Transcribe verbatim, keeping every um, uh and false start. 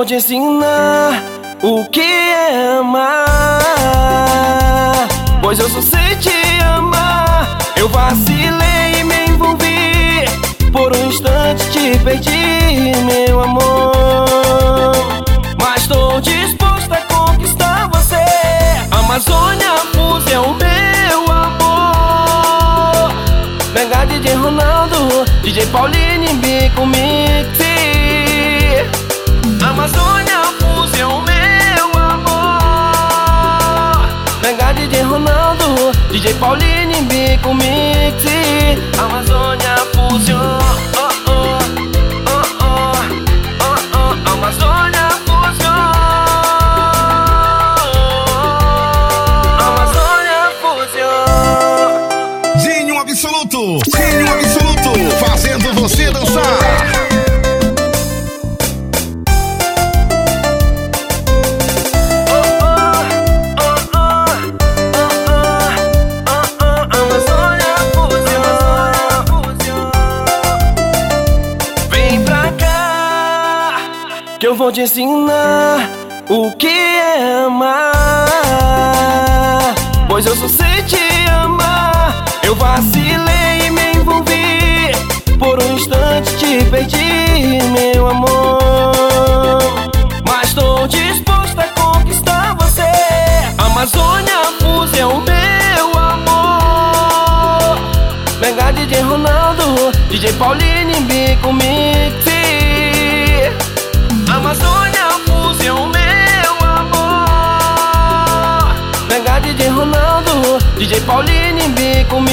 te ensinar o que é amar, pois eu só sei te amar. Eu vacilei e me envolvi, por um instante te perdi, meu amor. Mas tô disposto a conquistar você. Amazônia Fúzia é o meu amor. Mega D J Ronaldo, D J Paulinho, Bico Mix. Amazônia Fúzia é o meu amor. Mega D J Ronaldo, D J Paulinho, Bico Mix. Amazônia Fúzia, oh, oh, oh, oh, oh, oh. Amazônia Fúzia, Amazônia Fúzia. Dinho Absoluto, Dinho Absoluto, fazendo você dançar. Que eu vou te ensinar o que é amar, pois eu só sei te amar. Eu vacilei e me envolvi, por um instante te perdi, meu amor. Mas tô disposto a conquistar você. Amazônia Fúzia é o meu amor. Mega D J Ronaldo, D J Paulinho, Bico Mix. Amazônia Fúzia é o meu amor. Mega D J Ronaldo, D J Paulinho, Bico Mix.